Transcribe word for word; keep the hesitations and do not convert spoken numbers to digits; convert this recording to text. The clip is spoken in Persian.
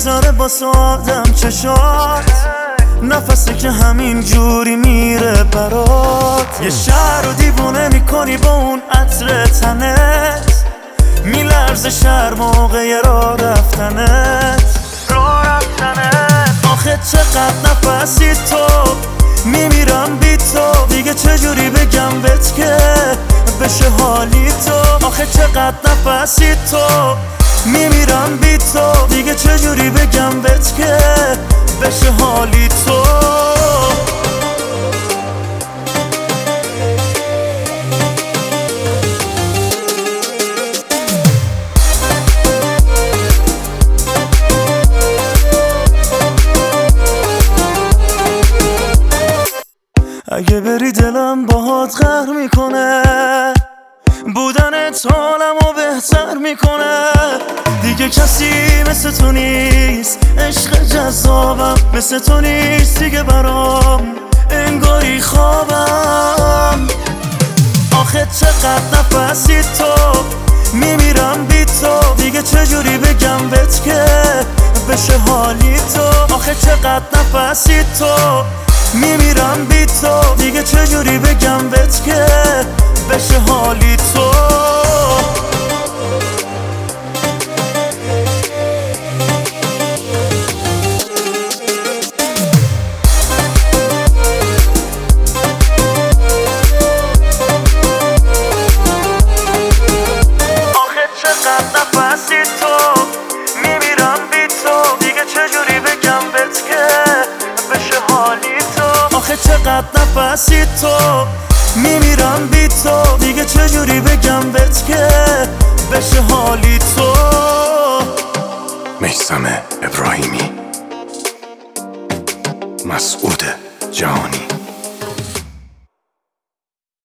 میذاره با آدم چشات، نفسی که همین جوری میره برات. یه شهر رو دیوونه میکنی با اون عطر تنت، میلرزه شهر موقع راه رفتنت راه رفتنت آخه چقدر نفسی تو، میمیرم بی تو، دیگه چجوری بگم بهت که بشه حالی تو. آخه چقدر نفسی تو، میمیرم بی تو، دیگه چجوری بگم بهت که بشه حالی تو. اگه بری دلم باهات قهر میکنه، بودنت حالمو بهتر میکنه. دیگه کسی مثل تو نیست، عشق جذابم مثل تو نیست دیگه برام، انگاری خوابم. آخه چقدر نفسی تو، میمیرم بی تو، دیگه چجوری بگم بهت که بشه حالی تو. آخه چقدر نفسی تو، میمیرم بی تو، دیگه چجوری بگم بهت که بشه حالی تو. آخه چقدر نفسی تو، میمیرم بی تو، دیگه چجوری بگم بهت که بشه حالی تو. آخه چقدر نفسی تو، میمیرم بی تو، دیگه چجوری بگم بهت که بشه حالی تو. میثم ابراهیمی، مسعود جهانی.